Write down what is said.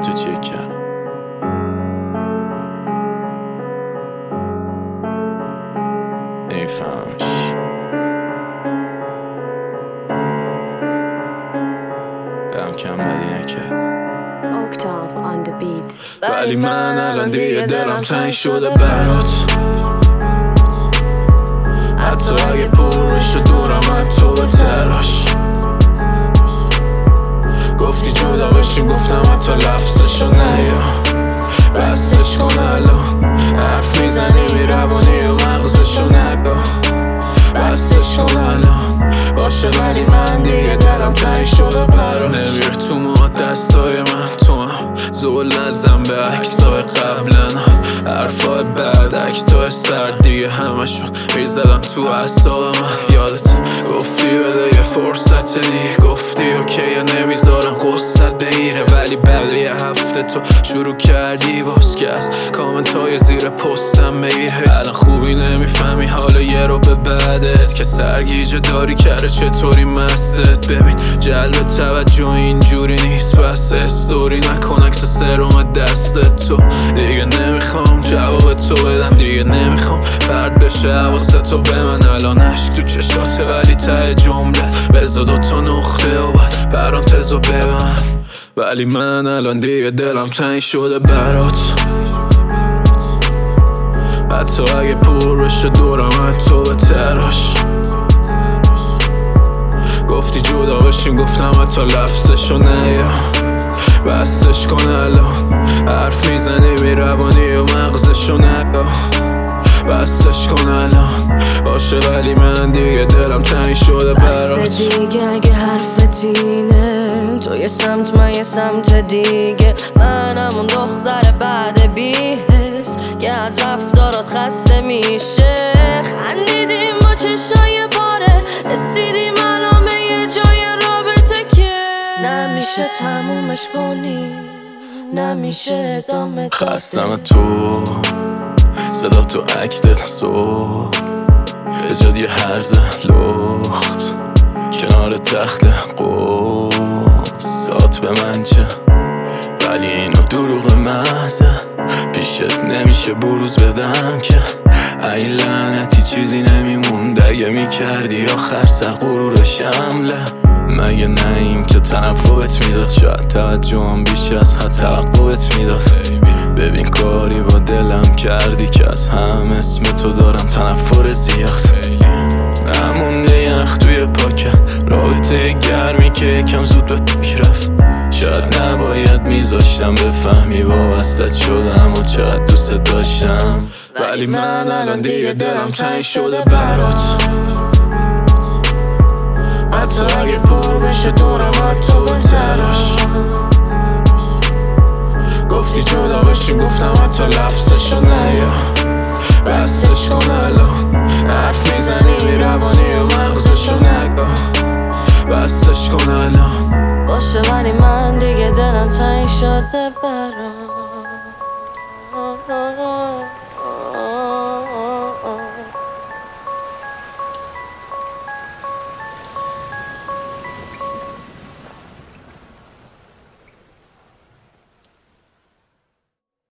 تو چک کردم. نمیفهمش. برم کم بدی نکرد. Octave on the beat. ولی من الان دیگه دلم تنگ شده برات. حتی اگه پر بشه دورم از تو به تراش. گفتی جدا بشیم گفتم حتی لفظشو نیا. بستش کن الان حرف میزنی میروانی و مغزشو نگا. بستش کن الان باشه ولی من دیگه دلم تنگ شده برات. نمیره تو ما دستای من تو هم زول نزن به عکسای قبلن. حرفای بعد اکتای سرد دیگه همشون میزدن تو اعصاب من. یادت گفتی بده یه فرصت دیگه. گفتی اوکیه نمیذارم قصت بگیره. ولی بعد یه هفته تو شروع کردی باز که از کامنت های زیر پستم بگی الان خوبی نمیفهمی حالا یه رو به بعدت که سرگیجه داری کرده چطوری مستت. ببین جلب توجه اینجوری نیست پس استوری نکن عکس سرم دستت. تو دیگه نمیخوام جواب تو بدم دیگه نمیخوام پرد بشه حواست تو به من. الان عشق تو چشاته ولی ته جمله بزا دوتا نقطه و بعد پرانتزو ببند. ولی من الان دیگه دلم تنگ شده برات. حتی اگه پر بشه دورم از تو به تراش. گفتی جدا بشیم گفتم حتی لفظشو نیا. بستش کن الان حرف میزنی میروانی و مغزشو نگا. بستش کن الان باشه ولی من دیگه دلم تنگ شده برات. بس دیگه اگه حرفت اینه تو یه سمت من یه سمت دیگه. من همون دختر بعد بی‌حس که از رفتارات خسته میشه. خندیدیم با چشای پاره رسیدیم الان به یه جای رابطه که نمیشه تمومش کنیم نمیشه ادامه داده. خستم تو صدا تو اکتت سو بجاد یه هرزه لخت کنار تخت قصات به من چه. ولی اینو دروغ محضه پیشت نمیشه بروز بدم که ای لعنتی چیزی نمیموند اگه میکردی آخر سر غرور شمله. مگه نهیم که تنفرت میداد شاید توجهم بیش از حد توقعت میداد. ببین کاری با دلم کردی که از هم اسم تو دارم تنفر زیاد. نمونده یخ توی پاکم رابطه گرمی که یکم زود به فکر رفت. شاید نباید میذاشتم بفهمی وابستت شدم و چقدر دوست داشتم. ولی من الان دیگه دلم تنگ شده برات. حتی اگه پر بشه دورم از تو به تراش. گفتی جدا بشیم گفتم حتی لفظشو نیا. بستش کن الان حرف میزنی میروانی و مغزشو نگا. بستش کن الان باشه ولی من دیگه دلم تنگ شده برات.